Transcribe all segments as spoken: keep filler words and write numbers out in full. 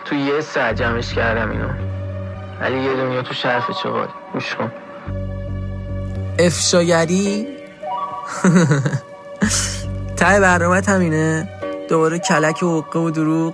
تو یه ساعت جمعش کردم اینو، ولی یه دنیا تو شرف چقدر. گوش کن. افشاگری ته برنامه‌ت همینه؟ دوباره کلک و حقه و دروغ.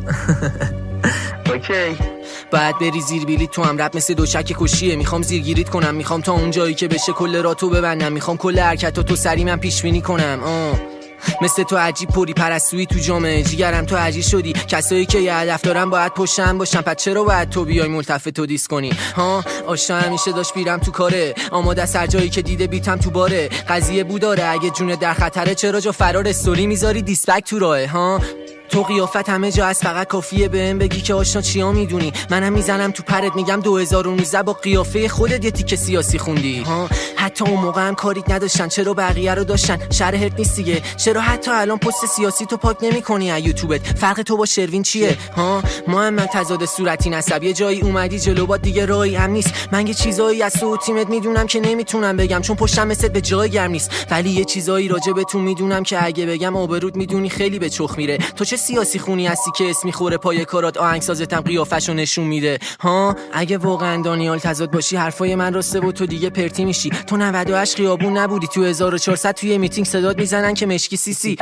اوکی. باید بری زیر بلیط تو هم رپ مثل دوشک کشیه. میخوام زیرگیریت کنم، میخوام تا اون جایی که بشه کل راتو ببندم، میخوام کل حرکتاتو تو سری من پیش بینی کنم. آه مثل تو عجیب پری پرستویی تو جامعه، جیگرم تو عجیب شدی. کسایی که یه هدف دارن باید پشتم باشن، پس چرا باید تو بیای ملتفت تو دیس کنی؟ ها آشنا همیشه داشت بیرم تو کاره، آماده سر جایی که دیده بیتم تو باره. قضیه بوداره اگه جون در خطره، چرا جا فرار استوری میذاری دیسپک تو راهه؟ ها تو قیافت همه جا هست، فقط کافیه بهم بگی که آشنا چیا میدونی. منم میزنم تو پرت میگم دو هزار و نوزده با قیافه خودت یه تیکه سیاسی خوندی. ها حتی اون موقع هم کاریت نداشتن، چرا بقیه رو داشتن؟ شرحت نیست دیگه. چرا حتی الان پست سیاسی تو پاک نمی‌کنی از یوتیوبت؟ فرق تو با شروین چیه؟ ها ما هم من تضاد صورتی نسب، یه جایی اومدی جلو با دیگه راهی هم نیست. من یه چیزایی از تو تیمت میدونم که نمیتونم بگم، چون پشتم مثل به جای گرم نیست. ولی یه چیزایی راجع به تو میدونم که اگه بگم آبرود میدونی خیلی به چخ میره. تو چه سیاسی خونی هستی که اسمی خوره پای کارات، آهنگسازتم قیافشو نشون میده. ها اگه واقعا دانیال تضاد باشی حرفای من راسته و تو دیگه پرتی میشی. تو نود و هشت خیابون نبودی، تو هزار و چهارصد توی میتینگ صدات میزنن که مشکی سیسی.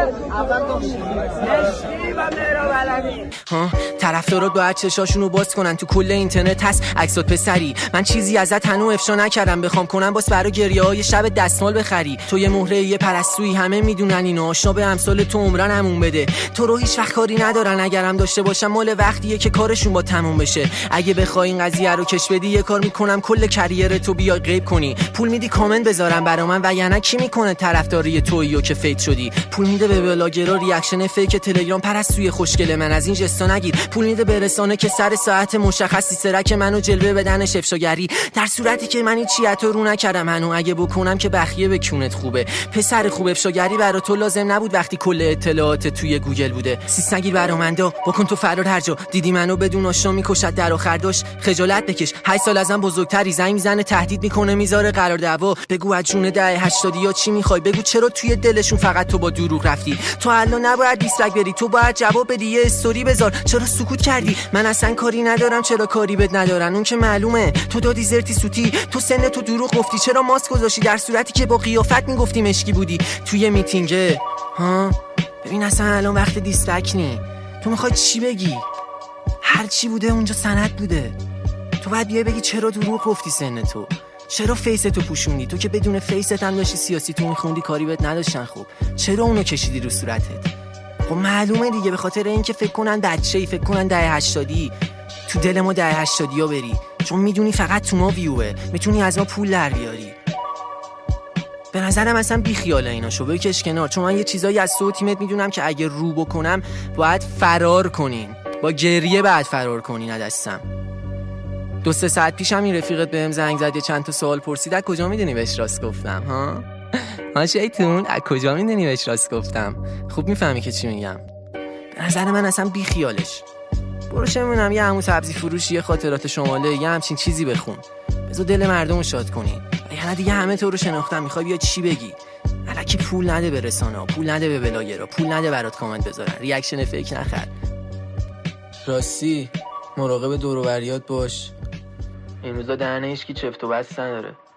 ها طرفدارات باید چشاشونو باز کنن، تو کل اینترنت هست عکسات پسری. من چیزی ازت هنو افشا نکردم، بخوام کنم باز برای گریه‌های شب دستمال بخری. تو یه مهره یه پرستویی، همه میدونن اینو. آشنا به امثال تو عمرن همون بده. تو رو هیچ وقت کاری ندارن، اگرم داشته باشم مال وقتیه که کارشون با تموم بشه. اگه بخوای این قضیه رو کش بدی یه کار میکنم کل کریر تو بیای غیب کنی. پول میدی کامنت بذارم برا من، وگرنه کی میکنه طرفداری توییو که فیت شدی؟ پول میده به بلاگرا ریاکشن فیک تلگرام پرستوی خوشگل من، از این جستا نگیر. پول میده به رسانه که سر ساعت مشخصی سرک منو جلوه بدنش افشاگری، در صورتی که من هیچ چیتو رو نکردم هنو. اگه بکنم که بخیه به کونت خوبه. پسر خوب افشاگری برا تو لازم نبود وقتی کل اطلاعات توی گوگل بوده. سیس نگیر برا من دا، بکن تو فرار هر جا دیدی منو بدون آشنا میکشد در آخر داشت. خجالت بکش، هشت سال ازم بزرگتری، زنگ میزنه تهدید میکنه میذاره قرار دعوا. بگو از جون ده هشتادی یا چی میخوای بگو، چرا توی دلشون فقط تو با دروغ رفتی؟ تو الان نباید دیسلایک بری، تو باید جواب بدی، یه استوری بذار. چرا سکوت کردی؟ من اصلا کاری ندارم، چرا کاری بد ندارن؟ اون که معلومه تو دادی زرتی سوتی، تو سن تو دروغ گفتی، چرا ماسک گذاشتی در صورتی که با قیافت میگفتی مشکی بودی توی میتینگه؟ ها ببین اصلا الان وقت دیسلایک نی. تو میخوای چی بگی؟ هر چی بوده اونجا سند بوده. تو باید بیای بگی چرا دروغ گفتی سن تو، چرا فیستو پوشوندی. تو که بدون فیست هم داشتی سیاسی تو میخوندی، کاری بهت نداشتن. خب چرا اونو کشیدی رو صورتت؟ خب معلومه دیگه، به خاطر اینکه فکر کنن بچه‌ای، فکر کنن دهه هشتادی. تو دل ما دهه هشتادی ها بری، چون میدونی فقط تو ما ویوه، میتونی از ما پول در بیاری. به نظرم اصلا بی خیاله اینا، شو بکش کنار. چون من یه چیزایی از تو تیمت میدونم که اگه رو بکنم باید فرار کنین، با گریه بعد فرار کنین از دستم. دو سه ساعت پیشم این رفیقت بهم زنگ زد، یه چند تا سوال پرسید. از کجا میدونی بهش راست گفتم؟ ها ها شیطون، از کجا میدونی بهش راست گفتم؟ خوب میفهمی که چی میگم. به نظر من اصلا بی خیالش. برو چه میدونم یه عمو سبزی فروشی، یه خاطرات شماله، یه همچین چیزی بخون، بذار دل مردمو شاد کنی. یعنی دیگه همه تو رو شناختن، میخوای بیا چی بگی؟ الکی پول نده به رسانه‌ها، پول نده به بلاگرها، پول نده برات کامنت بذارن، ریاکشن فیک نخر. راستی مراقب دور و بریات باش. این روزا دهنه هیچ کی چفت و بس نداره.